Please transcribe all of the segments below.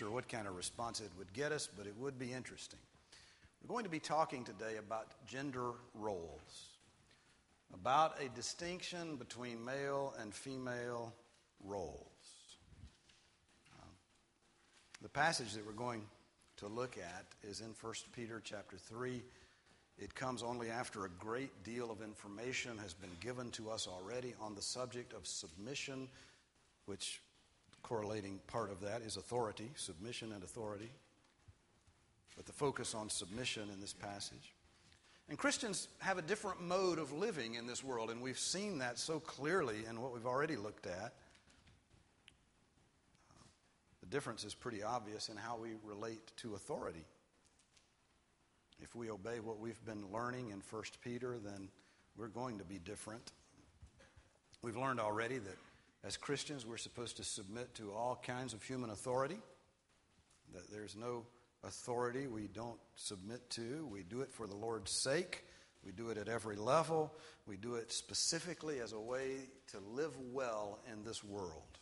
sure what kind of response it would get us, but it would be interesting. We're going to be talking today about gender roles, about a distinction between male and female roles. The passage that we're going to look at is in 1 Peter chapter 3. It comes only after a great deal of information has been given to us already on the subject of submission, which correlating part of that is authority, submission and authority. But the focus on submission in this passage. And Christians have a different mode of living in this world, and we've seen that so clearly in what we've already looked at. The difference is pretty obvious in how we relate to authority. If we obey what we've been learning in 1 Peter, then we're going to be different. We've learned already that as Christians, we're supposed to submit to all kinds of human authority, that there's no authority we don't submit to. We do it for the Lord's sake. We do it at every level. We do it specifically as a way to live well in this world.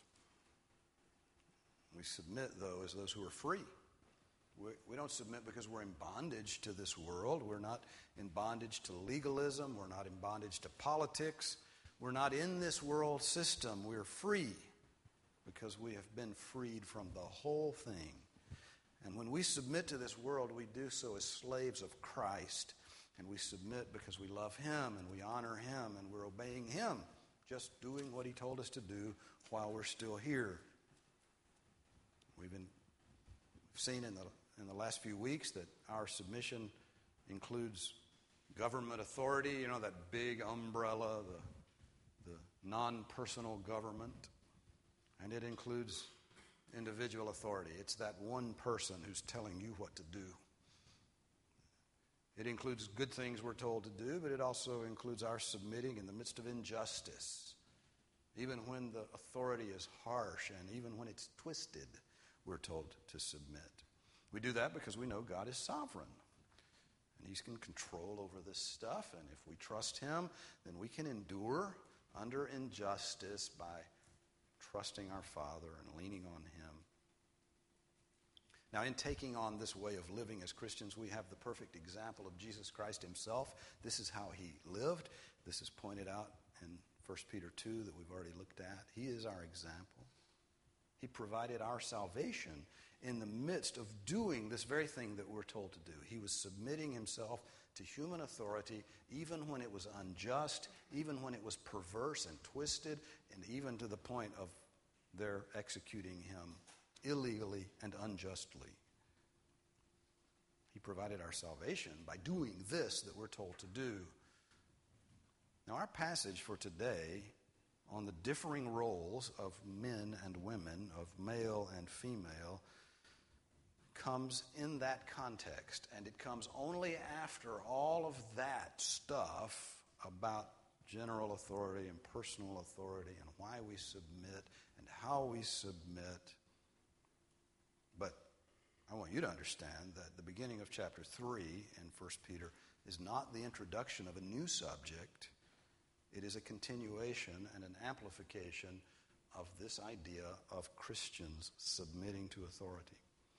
We submit, though, as those who are free. We don't submit because we're in bondage to this world. We're not in bondage to legalism. We're not in bondage to politics. We're not in this world system. We're free because we have been freed from the whole thing. And when we submit to this world, we do so as slaves of Christ. And we submit because we love Him and we honor Him and we're obeying Him, just doing what He told us to do while we're still here. We've seen in the last few weeks that our submission includes government authority, that big umbrella, the non-personal government. And it includes individual authority. It's that one person who's telling you what to do. It includes good things we're told to do, but it also includes our submitting in the midst of injustice. Even when the authority is harsh and even when it's twisted, we're told to submit. We do that because we know God is sovereign. And He's in control over this stuff. And if we trust Him, then we can endure under injustice by trusting our Father and leaning on Him. Now, in taking on this way of living as Christians, we have the perfect example of Jesus Christ Himself. This is how He lived. This is pointed out in 1 Peter 2 that we've already looked at. He is our example. He provided our salvation in the midst of doing this very thing that we're told to do. He was submitting Himself to human authority even when it was unjust, even when it was perverse and twisted, and even to the point of their executing Him illegally and unjustly. He provided our salvation by doing this that we're told to do. Now, our passage for today on the differing roles of men and women, of male and female, comes in that context. And it comes only after all of that stuff about general authority and personal authority and why we submit and how we submit. But I want you to understand that the beginning of chapter 3 in 1 Peter is not the introduction of a new subject. It is a continuation and an amplification of this idea of Christians submitting to authority.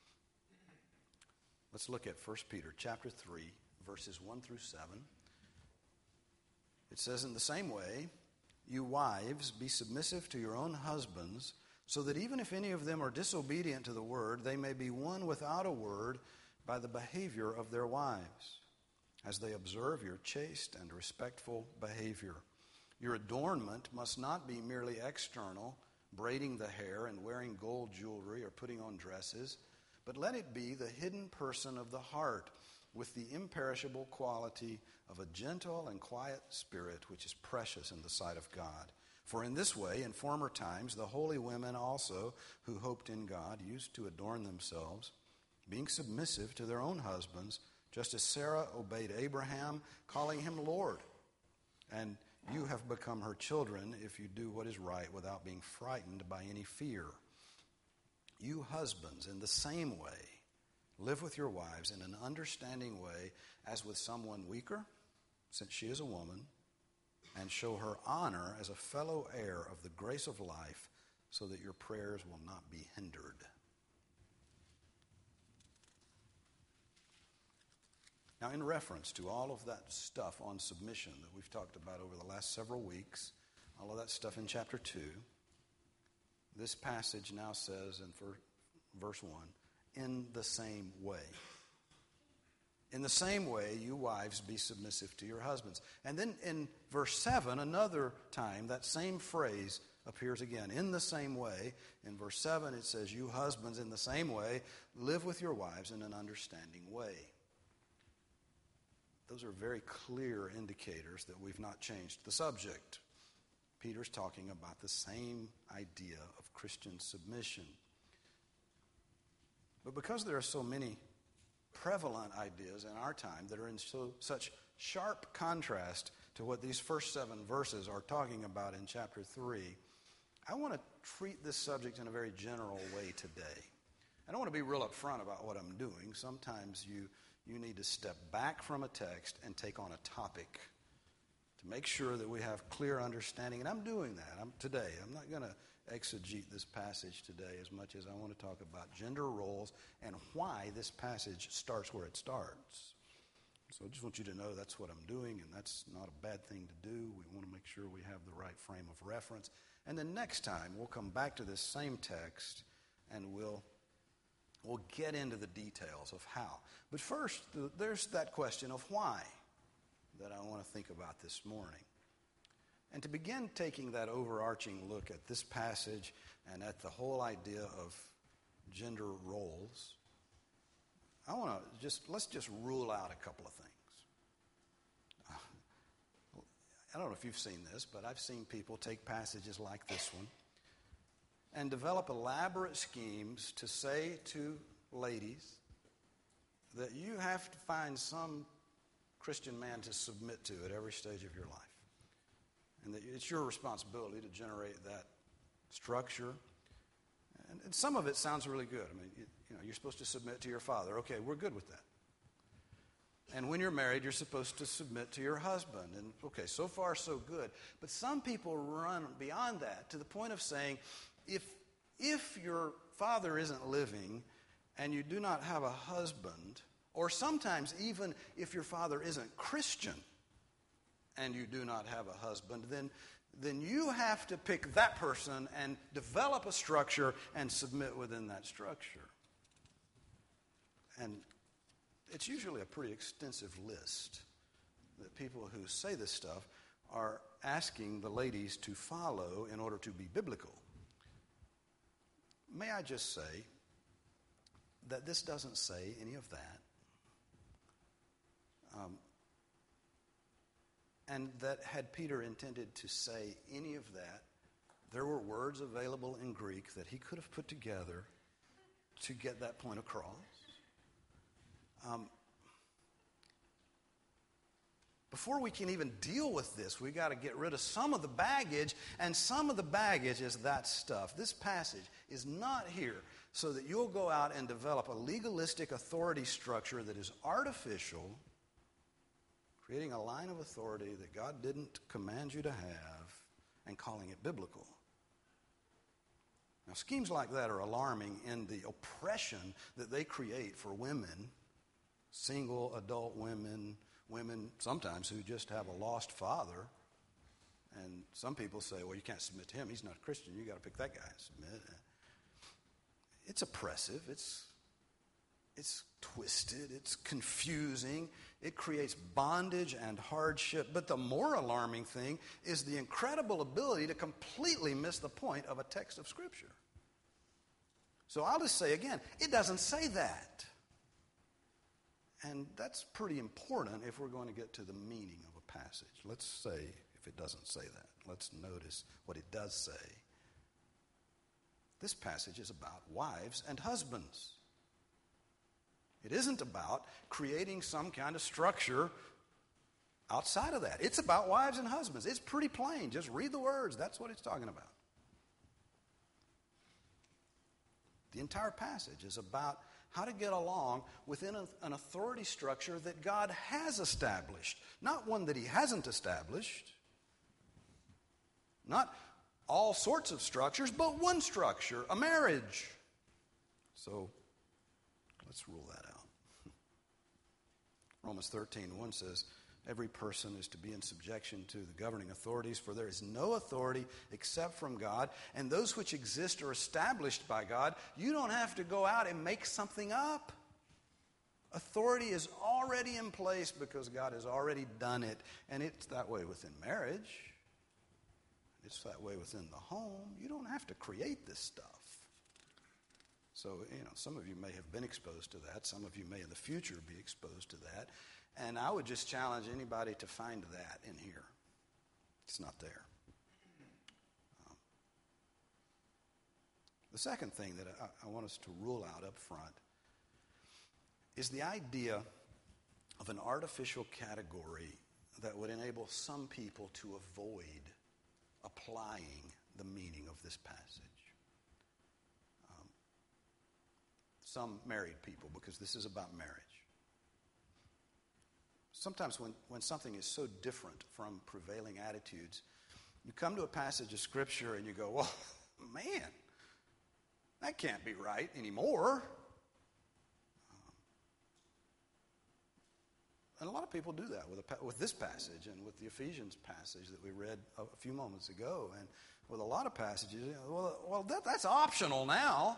Let's look at 1 Peter chapter 3, verses 1 through 7. It says, "In the same way, you wives, be submissive to your own husbands, so that even if any of them are disobedient to the word, they may be won without a word by the behavior of their wives, as they observe your chaste and respectful behavior. Your adornment must not be merely external, braiding the hair and wearing gold jewelry or putting on dresses, but let it be the hidden person of the heart, with the imperishable quality of a gentle and quiet spirit, which is precious in the sight of God. For in this way, in former times, the holy women also, who hoped in God, used to adorn themselves, being submissive to their own husbands, just as Sarah obeyed Abraham, calling him Lord. And you have become her children if you do what is right without being frightened by any fear. You husbands, in the same way, live with your wives in an understanding way as with someone weaker, since she is a woman, and show her honor as a fellow heir of the grace of life, so that your prayers will not be hindered." Now, in reference to all of that stuff on submission that we've talked about over the last several weeks, all of that stuff in chapter 2, this passage now says in verse 1, in the same way. In the same way, you wives, be submissive to your husbands. And then in verse 7, another time, that same phrase appears again. In the same way. In verse 7, it says, you husbands, in the same way, live with your wives in an understanding way. Those are very clear indicators that we've not changed the subject. Peter's talking about the same idea of Christian submission. But because there are so many prevalent ideas in our time that are in such sharp contrast to what these first 7 verses are talking about in chapter 3, I want to treat this subject in a very general way today. I don't want to be real upfront about what I'm doing. Sometimes you need to step back from a text and take on a topic to make sure that we have clear understanding. And I'm doing that today. I'm not going to exegete this passage today as much as I want to talk about gender roles and why this passage starts where it starts. So I just want you to know that's what I'm doing, and that's not a bad thing to do. We want to make sure we have the right frame of reference. And then next time, we'll come back to this same text, and we'll get into the details of how. But first, there's that question of why that I want to think about this morning. And to begin taking that overarching look at this passage and at the whole idea of gender roles, let's just rule out a couple of things. I don't know if you've seen this, but I've seen people take passages like this one and develop elaborate schemes to say to ladies that you have to find some Christian man to submit to at every stage of your life. And that it's your responsibility to generate that structure. And some of it sounds really good. I mean, you're supposed to submit to your father. Okay, we're good with that. And when you're married, you're supposed to submit to your husband. And okay, so far so good. But some people run beyond that to the point of saying, if your father isn't living and you do not have a husband, or sometimes even if your father isn't Christian and you do not have a husband, then you have to pick that person and develop a structure and submit within that structure. And it's usually a pretty extensive list that people who say this stuff are asking the ladies to follow in order to be biblical. May I just say that this doesn't say any of that. And that had Peter intended to say any of that, there were words available in Greek that he could have put together to get that point across. Before we can even deal with this, we've got to get rid of some of the baggage, and some of the baggage is that stuff. This passage is not here so that you'll go out and develop a legalistic authority structure that is artificial, creating a line of authority that God didn't command you to have, and calling it biblical. Now, schemes like that are alarming in the oppression that they create for women, single adult women sometimes who just have a lost father. And some people say, well, you can't submit to him. He's not a Christian. You got to pick that guy and submit. It's oppressive. It's twisted. It's confusing. It creates bondage and hardship. But the more alarming thing is the incredible ability to completely miss the point of a text of Scripture. So I'll just say again, it doesn't say that. And that's pretty important if we're going to get to the meaning of a passage. Let's say if it doesn't say that. Let's notice what it does say. This passage is about wives and husbands. It isn't about creating some kind of structure outside of that. It's about wives and husbands. It's pretty plain. Just read the words. That's what it's talking about. The entire passage is about how to get along within an authority structure that God has established. Not one that he hasn't established. Not all sorts of structures, but one structure, a marriage. So, let's rule that out. Romans 13:1 says, every person is to be in subjection to the governing authorities, for there is no authority except from God, and those which exist are established by God. You don't have to go out and make something up. Authority is already in place because God has already done it, and it's that way within marriage. It's that way within the home. You don't have to create this stuff. So, some of you may have been exposed to that. Some of you may in the future be exposed to that. And I would just challenge anybody to find that in here. It's not there. The second thing that I want us to rule out up front is the idea of an artificial category that would enable some people to avoid applying the meaning of this passage. Some married people, because this is about marriage. Sometimes when something is so different from prevailing attitudes, you come to a passage of Scripture and you go, well, man, that can't be right anymore. And a lot of people do that with this passage and with the Ephesians passage that we read a few moments ago. And with a lot of passages, that's optional now.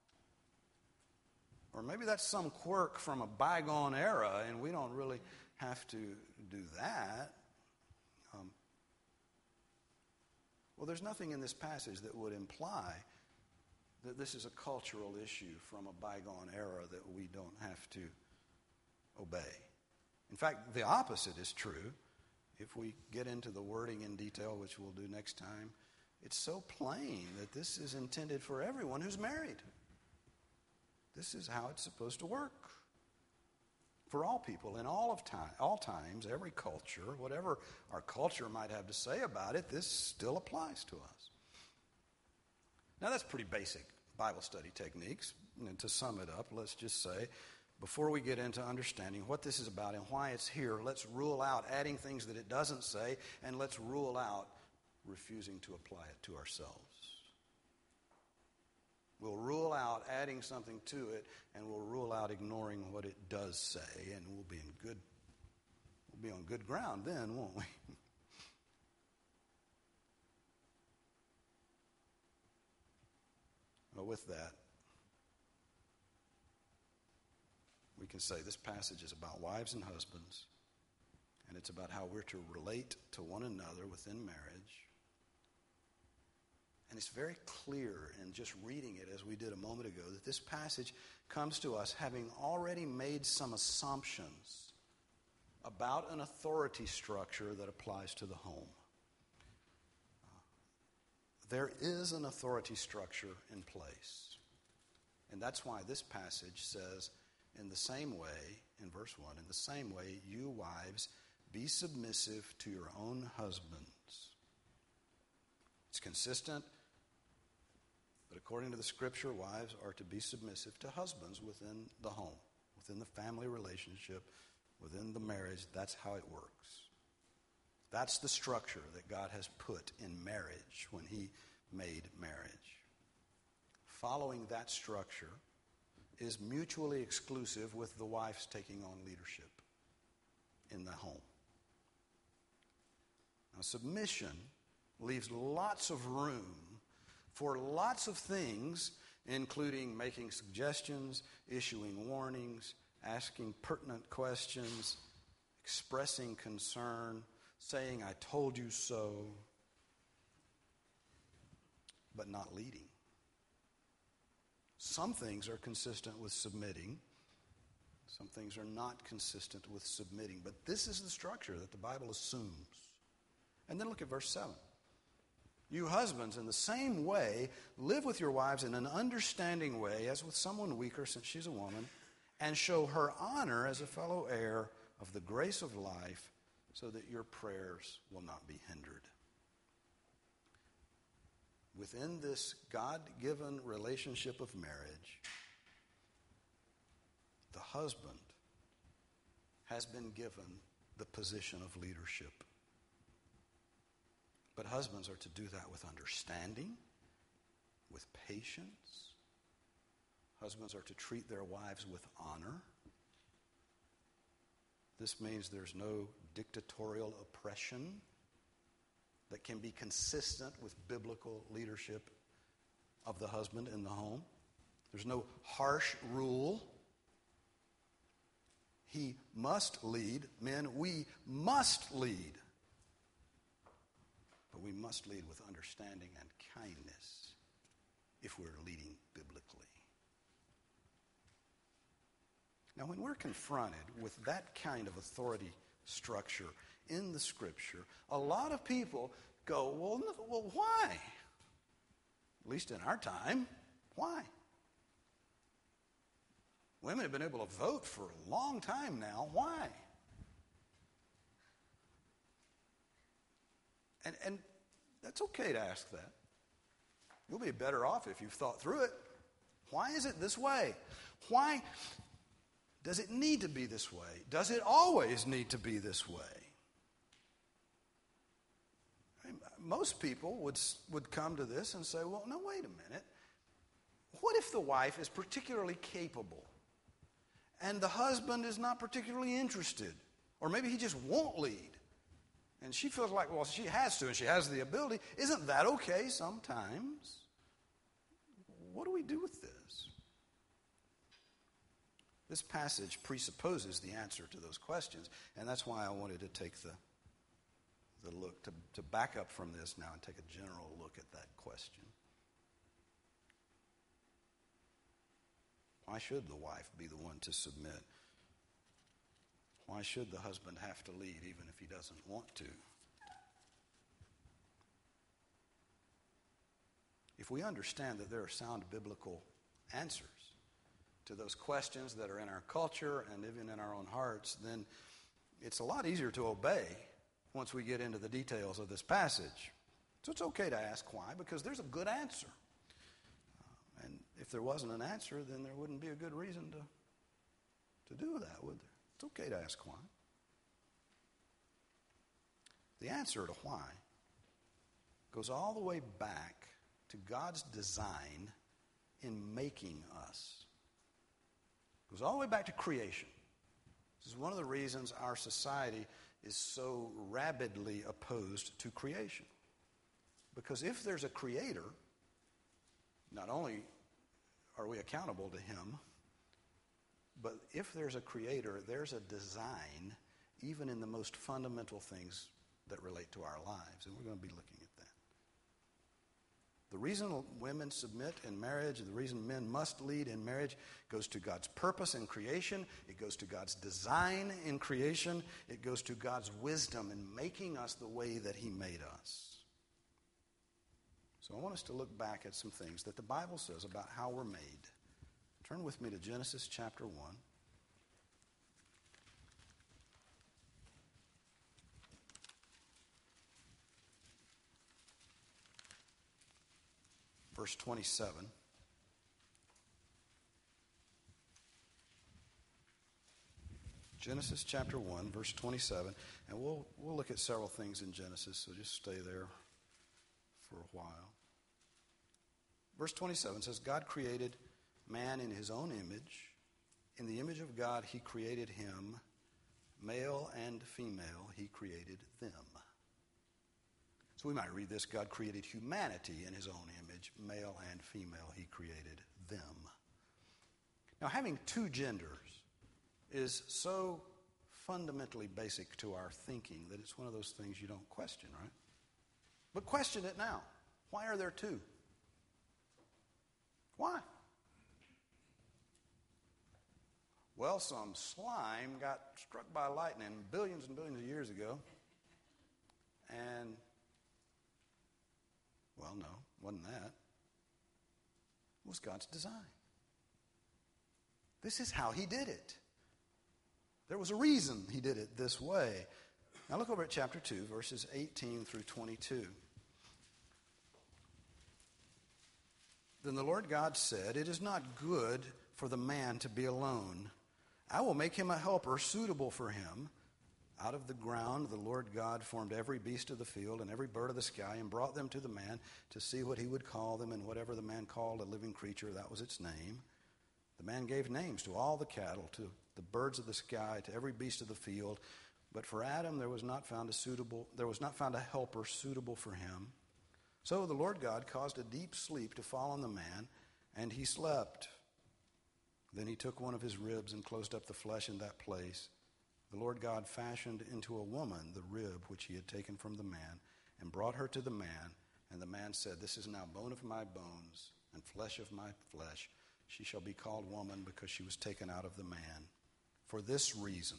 Or maybe that's some quirk from a bygone era, and we don't really have to do that. Well, there's nothing in this passage that would imply that this is a cultural issue from a bygone era that we don't have to obey. In fact, the opposite is true. If we get into the wording in detail, which we'll do next time, it's so plain that this is intended for everyone who's married. This is how it's supposed to work. For all people, in all times, every culture, whatever our culture might have to say about it, this still applies to us. Now, that's pretty basic Bible study techniques. And to sum it up, let's just say, before we get into understanding what this is about and why it's here, let's rule out adding things that it doesn't say, and let's rule out refusing to apply it to ourselves. We'll rule out adding something to it, and we'll rule out ignoring what it does say, and we'll be on good ground then, won't we? Well, with that, we can say this passage is about wives and husbands, and it's about how we're to relate to one another within marriage. And it's very clear in just reading it as we did a moment ago that this passage comes to us having already made some assumptions about an authority structure that applies to the home. There is an authority structure in place. And that's why this passage says, in the same way, in verse 1, in the same way, you wives, be submissive to your own husbands. It's consistent. But according to the Scripture, wives are to be submissive to husbands within the home, within the family relationship, within the marriage. That's how it works. That's the structure that God has put in marriage when He made marriage. Following that structure is mutually exclusive with the wife's taking on leadership in the home. Now, submission leaves lots of room for lots of things, including making suggestions, issuing warnings, asking pertinent questions, expressing concern, saying, I told you so, but not leading. Some things are consistent with submitting. Some things are not consistent with submitting. But this is the structure that the Bible assumes. And then look at verse 7. You husbands, in the same way, live with your wives in an understanding way, as with someone weaker, since she's a woman, and show her honor as a fellow heir of the grace of life, so that your prayers will not be hindered. Within this God-given relationship of marriage, the husband has been given the position of leadership. But husbands are to do that with understanding, with patience. Husbands are to treat their wives with honor. This means there's no dictatorial oppression that can be consistent with biblical leadership of the husband in the home. There's no harsh rule. He must lead. Men, we must lead. But we must lead with understanding and kindness if we're leading biblically. Now, when we're confronted with that kind of authority structure in the Scripture, a lot of people go, well, why? At least in our time, why? Women have been able to vote for a long time now. Why? And that's okay to ask that. You'll be better off if you've thought through it. Why is it this way? Why does it need to be this way? Does it always need to be this way? Most people would come to this and say, well, no, wait a minute. What if the wife is particularly capable and the husband is not particularly interested? Or maybe he just won't lead. And she feels like, well, she has to and she has the ability. Isn't that okay sometimes? What do we do with this? This passage presupposes the answer to those questions, and that's why I wanted to take the look, to back up from this now and take a general look at that question. Why should the wife be the one to submit? Why should the husband have to lead even if he doesn't want to? If we understand that there are sound biblical answers to those questions that are in our culture and even in our own hearts, then it's a lot easier to obey once we get into the details of this passage. So it's okay to ask why, because there's a good answer. And if there wasn't an answer, then there wouldn't be a good reason to do that, would there? It's okay to ask why. The answer to why goes all the way back to God's design in making us. It goes all the way back to creation. This is one of the reasons our society is so rabidly opposed to creation. Because if there's a creator, not only are we accountable to him, but if there's a creator, there's a design even in the most fundamental things that relate to our lives. And we're going to be looking at that. The reason women submit in marriage and the reason men must lead in marriage goes to God's purpose in creation. It goes to God's design in creation. It goes to God's wisdom in making us the way that he made us. So I want us to look back at some things that the Bible says about how we're made. Turn with me to Genesis chapter 1. Verse 27. Genesis chapter 1, verse 27. And we'll look at several things in Genesis, so just stay there for a while. Verse 27 says, God created man in his own image. In the image of God he created him. Male and female he created them. So we might read this, God created humanity in his own image. Male and female he created them. Now having two genders is so fundamentally basic to our thinking that it's one of those things you don't question, right? But question it now. Why are there two? Why? Well, some slime got struck by lightning billions and billions of years ago. And, well, no, wasn't that. It was God's design. This is how he did it. There was a reason he did it this way. Now look over at chapter 2, verses 18 through 22. Then the Lord God said, "It is not good for the man to be alone. I will make him a helper suitable for him." Out of the ground the Lord God formed every beast of the field and every bird of the sky and brought them to the man to see what he would call them, and whatever the man called a living creature, that was its name. The man gave names to all the cattle, to the birds of the sky, to every beast of the field. But for Adam there was not found a helper suitable for him. So the Lord God caused a deep sleep to fall on the man, and he slept. Then he took one of his ribs and closed up the flesh in that place. The Lord God fashioned into a woman the rib which he had taken from the man, and brought her to the man. And the man said, "This is now bone of my bones and flesh of my flesh. She shall be called woman, because she was taken out of the man. For this reason,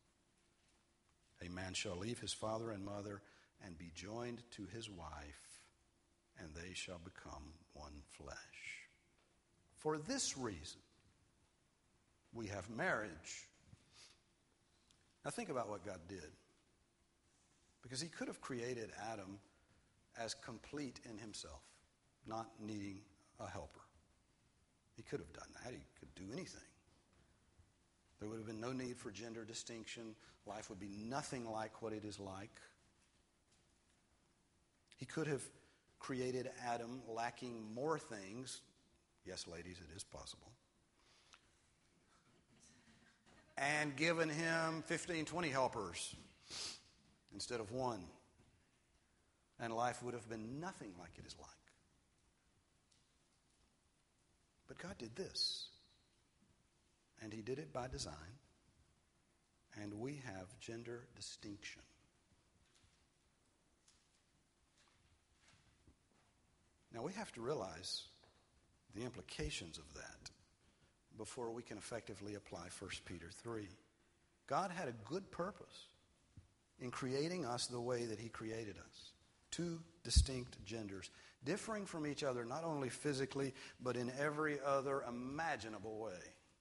a man shall leave his father and mother and be joined to his wife, and they shall become one flesh." For this reason, we have marriage. Now think about what God did. Because he could have created Adam as complete in himself, not needing a helper. He could have done that. He could do anything. There would have been no need for gender distinction. Life would be nothing like what it is like. He could have created Adam lacking more things. Yes, ladies, it is possible. And given him 15, 20 helpers instead of one. And life would have been nothing like it is like. But God did this. And he did it by design. And we have gender distinction. Now we have to realize the implications of that before we can effectively apply 1 Peter 3. God had a good purpose in creating us the way that he created us. Two distinct genders, differing from each other not only physically, but in every other imaginable way.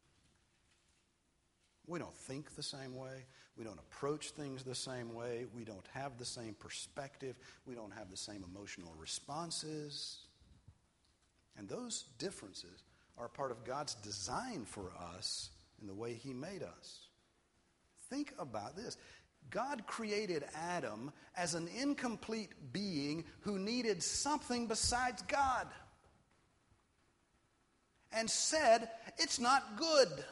We don't think the same way. We don't approach things the same way. We don't have the same perspective. We don't have the same emotional responses. And those differences are part of God's design for us in the way he made us. Think about this. God created Adam as an incomplete being who needed something besides God. And said, "It's not good."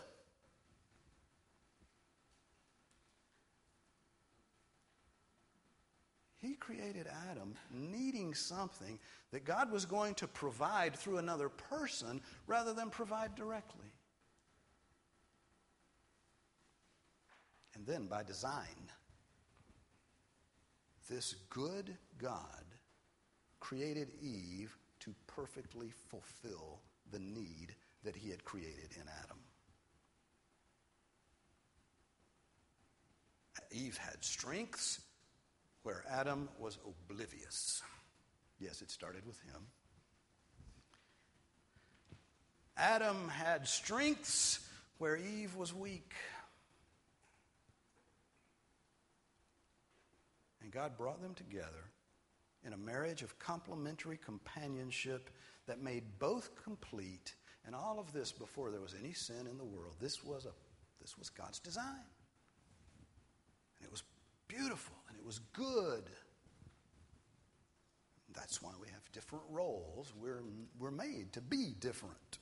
He created Adam needing something that God was going to provide through another person rather than provide directly. And then by design, this good God created Eve to perfectly fulfill the need that he had created in Adam. Eve had strengths where Adam was oblivious. Yes, it started with him. Adam had strengths where Eve was weak. And God brought them together in a marriage of complementary companionship that made both complete. And all of this before there was any sin in the world. This was God's design. And it was beautiful and it was good. That's why we have different roles. We're made to be different.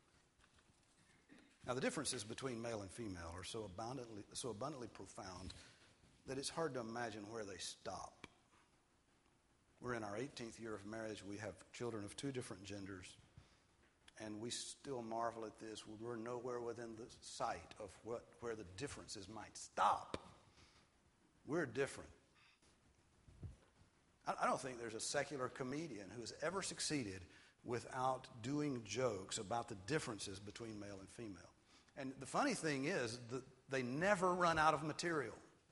Now the differences between male and female are so abundantly profound that it's hard to imagine where they stop. We're in our 18th year of marriage. We have children of two different genders. And we still marvel at this. We're nowhere within the sight of where the differences might stop. We're different. I don't think there's a secular comedian who has ever succeeded without doing jokes about the differences between male and female. And the funny thing is that they never run out of material.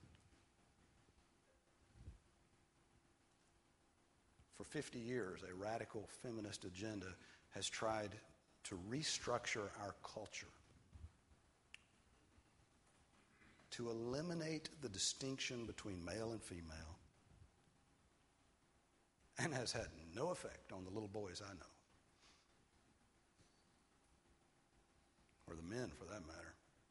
For 50 years, a radical feminist agenda has tried to restructure our culture, to eliminate the distinction between male and female, and has had no effect on the little boys I know, or the men for that matter.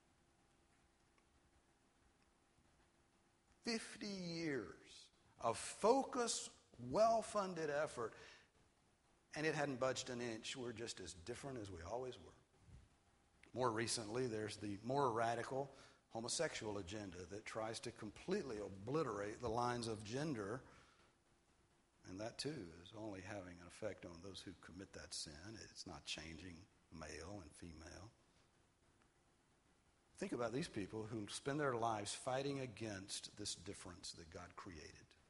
50 years of focused, well-funded effort, and it hadn't budged an inch. We're just as different as we always were. More recently, there's the more radical homosexual agenda that tries to completely obliterate the lines of gender, and that too is only having an effect on those who commit that sin. It's not changing male and female. Think about these people who spend their lives fighting against this difference that God created,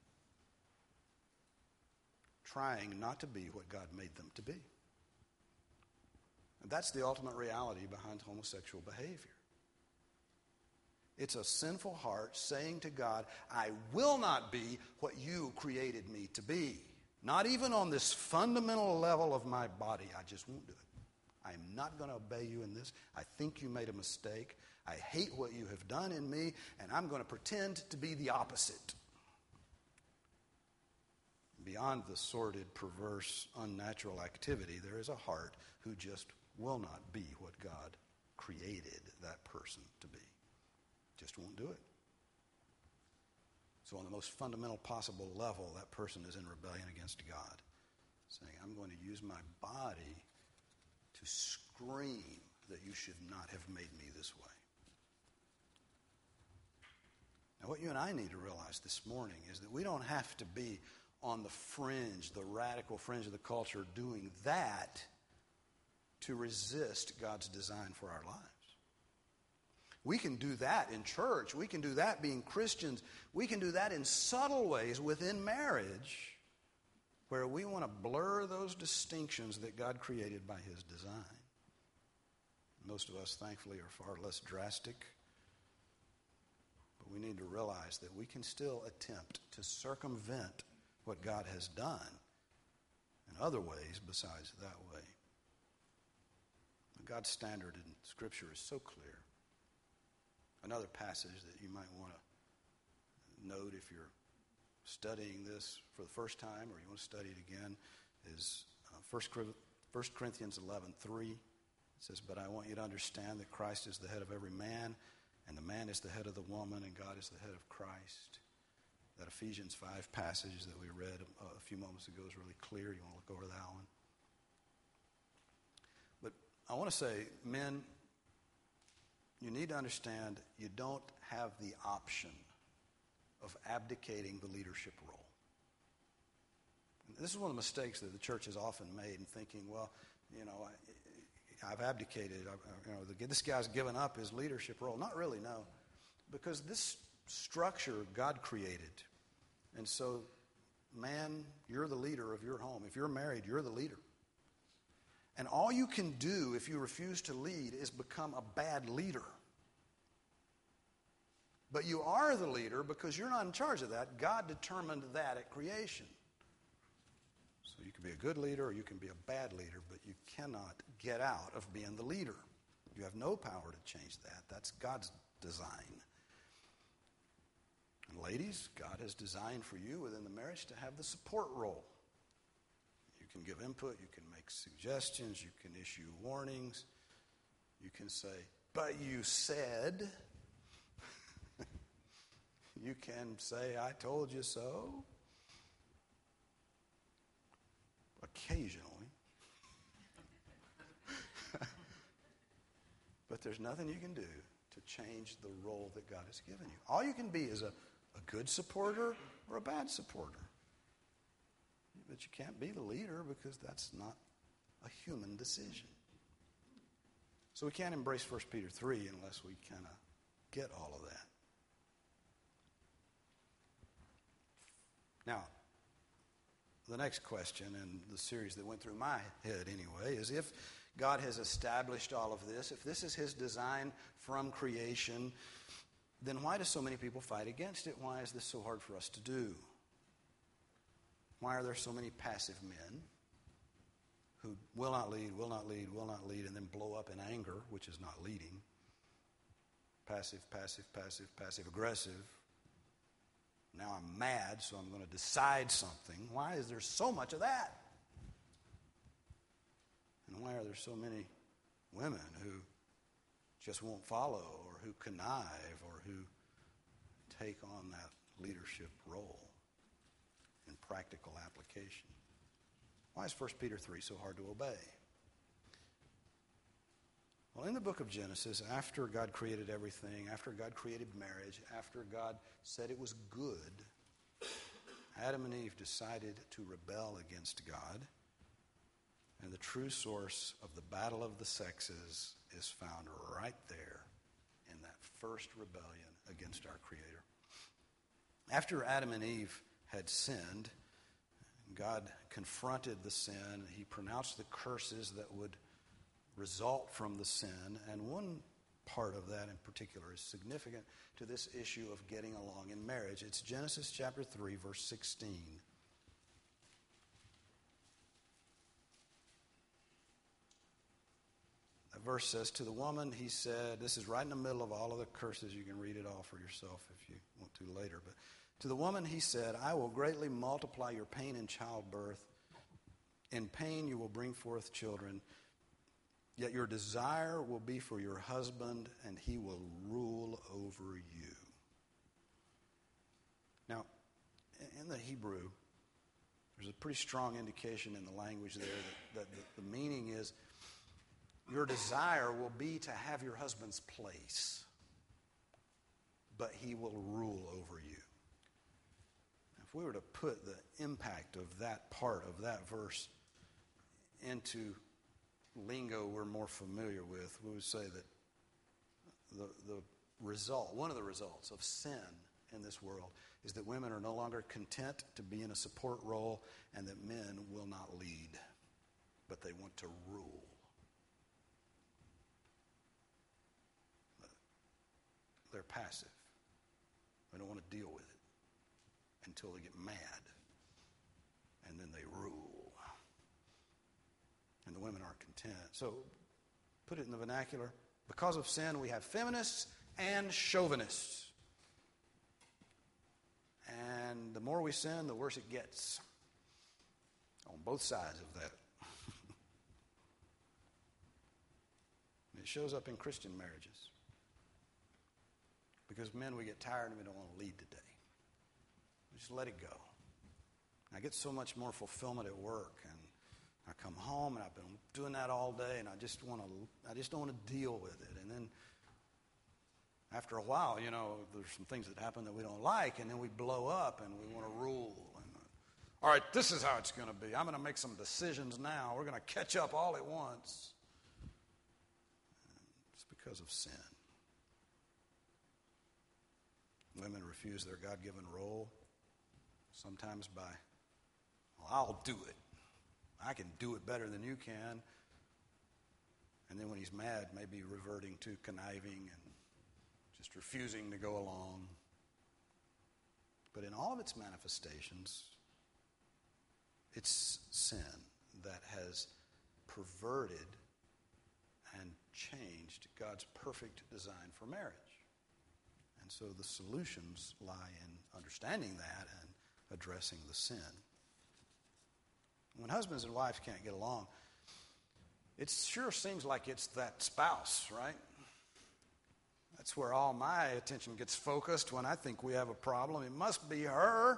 trying not to be what God made them to be. And that's the ultimate reality behind homosexual behavior. It's a sinful heart saying to God, I will not be what you created me to be. Not even on this fundamental level of my body. I just won't do it. I'm not going to obey you in this. I think you made a mistake. I hate what you have done in me, and I'm going to pretend to be the opposite. Beyond the sordid, perverse, unnatural activity, there is a heart who just will not be what God created that person to be. Just won't do it. So on the most fundamental possible level, that person is in rebellion against God, saying, I'm going to use my body to scream that you should not have made me this way. Now, what you and I need to realize this morning is that we don't have to be on the fringe, the radical fringe of the culture, doing that to resist God's design for our lives. We can do that in church. We can do that being Christians. We can do that in subtle ways within marriage, where we want to blur those distinctions that God created by His design. Most of us, thankfully, are far less drastic. But we need to realize that we can still attempt to circumvent what God has done in other ways besides that way. God's standard in Scripture is so clear. Another passage that you might want to note if you're studying this for the first time or you want to study it again is 1 Corinthians 11:3. It says, but I want you to understand that Christ is the head of every man, and the man is the head of the woman, and God is the head of Christ. That Ephesians 5 passage that we read a few moments ago is really clear. You want to look over that one. But I want to say, men, you need to understand you don't have the option of abdicating the leadership role. This is one of the mistakes that the church has often made in thinking, well, I've abdicated. This guy's given up his leadership role. Not really, no. Because this structure God created. And so, man, you're the leader of your home. If you're married, you're the leader. And all you can do if you refuse to lead is become a bad leader. But you are the leader because you're not in charge of that. God determined that at creation. So you can be a good leader or you can be a bad leader, but you cannot get out of being the leader. You have no power to change that. That's God's design. And ladies, God has designed for you within the marriage to have the support role. You can give input, you can make suggestions, you can issue warnings. You can say, but you said. You can say, I told you so. Occasionally. But there's nothing you can do to change the role that God has given you. All you can be is a good supporter or a bad supporter. But you can't be the leader because that's not a human decision. So we can't embrace 1 Peter 3 unless we kind of get all of that. Now, the next question in the series that went through my head anyway is if God has established all of this, if this is His design from creation, then why do so many people fight against it? Why is this so hard for us to do? Why are there so many passive men who will not lead, and then blow up in anger, which is not leading? Passive, aggressive. Now I'm mad, so I'm going to decide something. Why is there so much of that? And why are there so many women who just won't follow or who connive or who take on that leadership role in practical application? Why is 1 Peter 3 so hard to obey? Well, in the book of Genesis, after God created everything, after God created marriage, after God said it was good, Adam and Eve decided to rebel against God. And the true source of the battle of the sexes is found right there in that first rebellion against our Creator. After Adam and Eve had sinned, God confronted the sin. He pronounced the curses that would result from the sin. And one part of that in particular is significant to this issue of getting along in marriage. It's Genesis chapter 3, verse 16. That verse says, to the woman he said, this is right in the middle of all of the curses. You can read it all for yourself if you want to later. But to the woman he said, I will greatly multiply your pain in childbirth. In pain you will bring forth children. Yet your desire will be for your husband, and he will rule over you. Now, in the Hebrew, there's a pretty strong indication in the language there that the meaning is your desire will be to have your husband's place, but he will rule over you. If we were to put the impact of that part of that verse into lingo we're more familiar with, we would say that the result, one of the results of sin in this world is that women are no longer content to be in a support role and that men will not lead, but they want to rule. They're passive. They don't want to deal with it until they get mad, and then they rule. And the women aren't content. So, put it in the vernacular. Because of sin, we have feminists and chauvinists. And the more we sin, the worse it gets. On both sides of that. It shows up in Christian marriages. Because men, we get tired and we don't want to lead today. We just let it go. I get so much more fulfillment at work, and I come home and I've been doing that all day, and I just don't want to deal with it. And then after a while, there's some things that happen that we don't like, and then we blow up and we want to rule. And, all right, this is how it's going to be. I'm going to make some decisions now. We're going to catch up all at once. And it's because of sin. Women refuse their God-given role, sometimes by, well, I'll do it. I can do it better than you can. And then when he's mad, maybe reverting to conniving and just refusing to go along. But in all of its manifestations, it's sin that has perverted and changed God's perfect design for marriage. And so the solutions lie in understanding that and addressing the sin. When husbands and wives can't get along, it sure seems like it's that spouse, right? That's where all my attention gets focused when I think we have a problem. It must be her.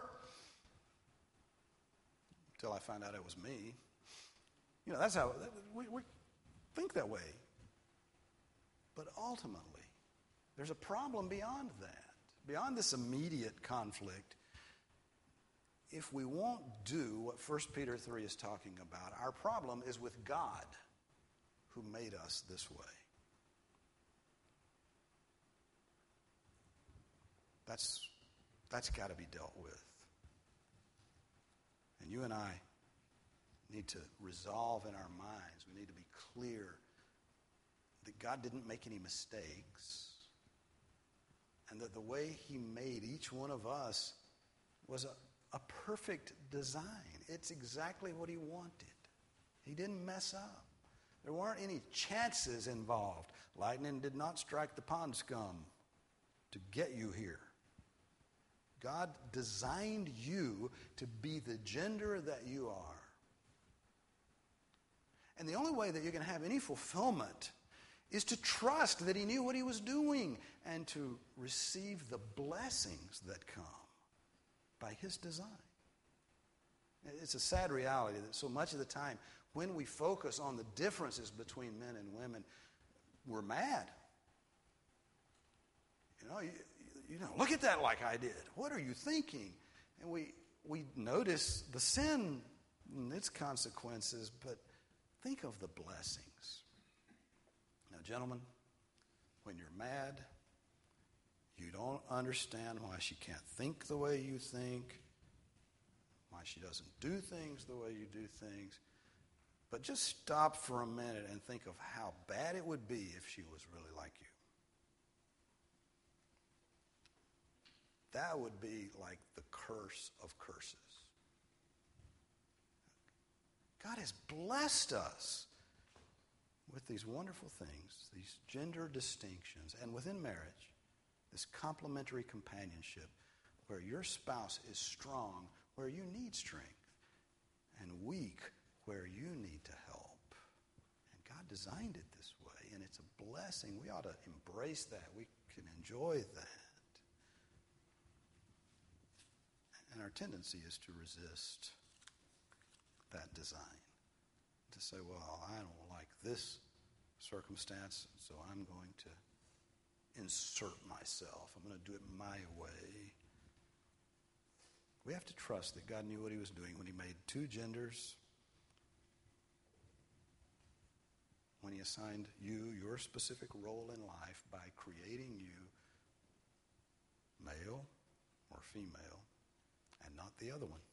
Until I find out it was me. That's how we think that way. But ultimately, there's a problem beyond that. Beyond this immediate conflict, if we won't do what 1 Peter 3 is talking about, our problem is with God, who made us this way. That's got to be dealt with. And you and I need to resolve in our minds, we need to be clear that God didn't make any mistakes, and that the way he made each one of us was a perfect design. It's exactly what he wanted. He didn't mess up. There weren't any chances involved. Lightning did not strike the pond scum to get you here. God designed you to be the gender that you are. And the only way that you can have any fulfillment is to trust that he knew what he was doing and to receive the blessings that come by his design. It's a sad reality that so much of the time when we focus on the differences between men and women, we're mad. Look at that like I did. What are you thinking? And we notice the sin and its consequences, but think of the blessings. Now, gentlemen, when you're mad, you don't understand why she can't think the way you think, why she doesn't do things the way you do things. But just stop for a minute and think of how bad it would be if she was really like you. That would be like the curse of curses. God has blessed us with these wonderful things, these gender distinctions, and within marriage, this complementary companionship where your spouse is strong where you need strength and weak where you need to help. And God designed it this way, and it's a blessing. We ought to embrace that. We can enjoy that. And our tendency is to resist that design. To say, well, I don't like this circumstance, so I'm going to insert myself. I'm going to do it my way. We have to trust that God knew what he was doing when he made two genders, when he assigned you your specific role in life by creating you male or female and not the other one.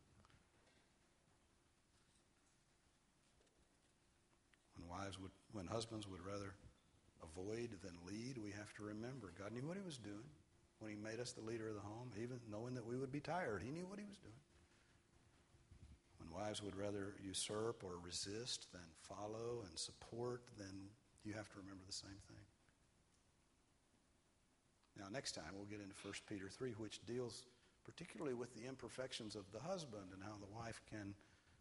When husbands would rather avoid than lead, we have to remember God knew what he was doing when he made us the leader of the home, even knowing that we would be tired. He knew what he was doing. When wives would rather usurp or resist than follow and support, then you have to remember the same thing. Now, next time we'll get into 1 Peter 3, which deals particularly with the imperfections of the husband and how the wife can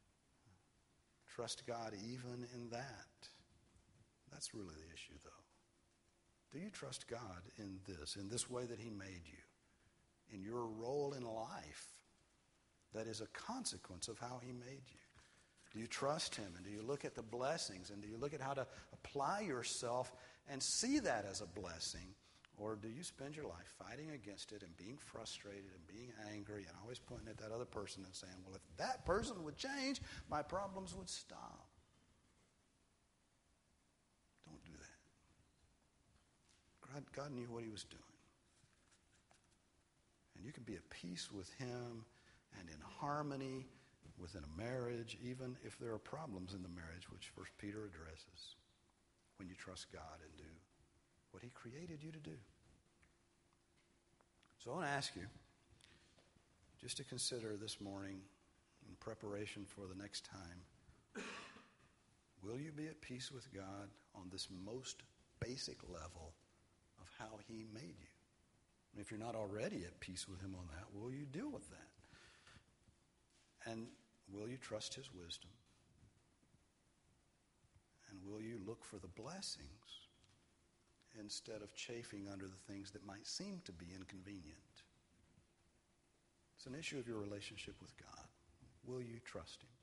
trust God even in that. That's really the issue, though. Do you trust God in this way that he made you, in your role in life that is a consequence of how he made you? Do you trust him, and do you look at the blessings, and do you look at how to apply yourself and see that as a blessing? Or do you spend your life fighting against it and being frustrated and being angry and always pointing at that other person and saying, well, if that person would change, my problems would stop? Don't do that. God knew what he was doing. And you can be at peace with him and in harmony within a marriage, even if there are problems in the marriage, which 1 Peter addresses, when you trust God and do what he created you to do. So I want to ask you just to consider this morning in preparation for the next time, will you be at peace with God on this most basic level of how he made you? And if you're not already at peace with him on that, will you deal with that? And will you trust his wisdom? And will you look for the blessings instead of chafing under the things that might seem to be inconvenient? It's an issue of your relationship with God. Will you trust him?